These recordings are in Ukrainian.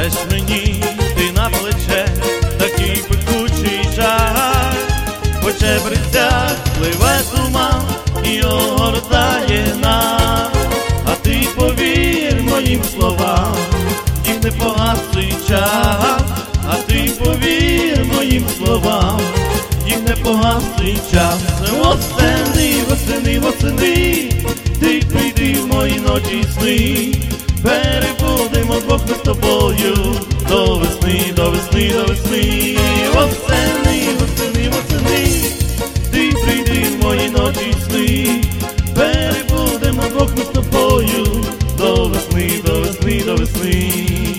Кладеш мені ти на плече такий пекучий жаль, по чебрецях пливе туман і огортає нас. А ти повір моїм словам, їх не погасить час. А ти повір моїм словам, їх не погасить час. Восени, восени, восени, ти прийди в мої ночі сни. Перебудемо двох ми з тобою до весни, до весни, до весни. Восени, восени, восени, ти прийди в мої ночі сни. Перебудемо двох ми з тобою до весни, до весни, до весни.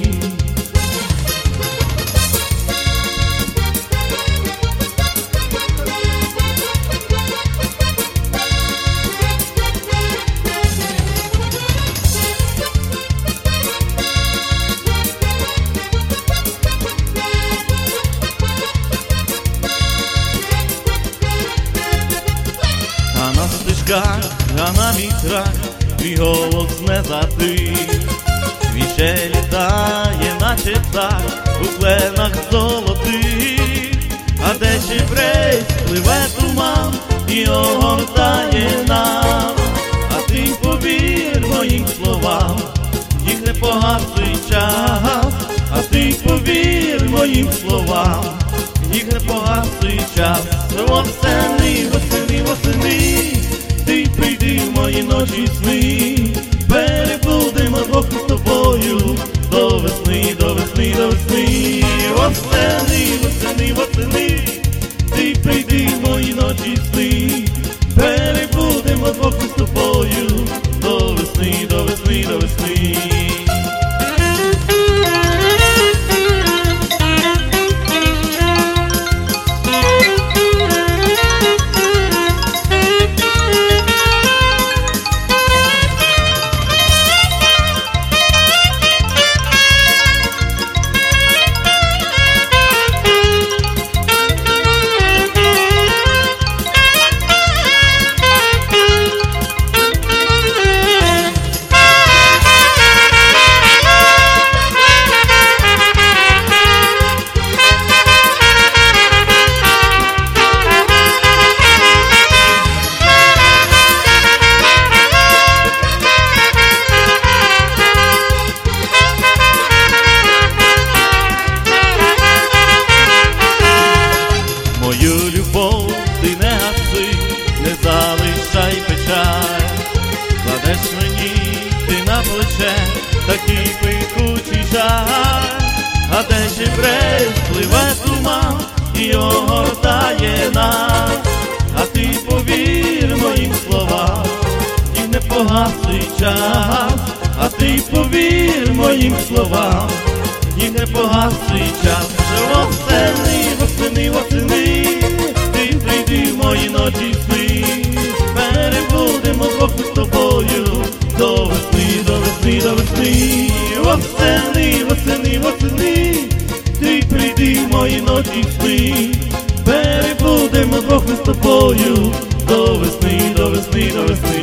А на стежках, а на вітрах твій голос не затих. Твій ще літає, наче птах у кленах золотих. А де чебрець пливе туман і огортає нас. А ти повір моїм словам, їх не погасить час. А ти повір моїм словам, їх не погасить час. Восени, восени, восени, ти прийди в мої ночі сни. Перебудемо двох з тобою до весни, до весни, до весни. Восени, восени, восени, ти прийди в мої ночі сни. Перебудемо двох з тобою до весни, до весни, до весни. Мою любов ти не гаси, не залишай печаль. Кладеш мені ти на плече такий пекучий жаль. А де чебрець пливе туман і огортає нас. А ти повір моїм словам, їх не погасить час. А ти повір моїм словам, їх не погасить час. Восени, восени, восени, ти прийди в мої ночі сни. Перебудемо двох з тобою до весни, до весни, до весни. Восени, восени, восени, ти прийди в мої ночі сни. Перебудемо двох з тобою до весни, до весни, до весни.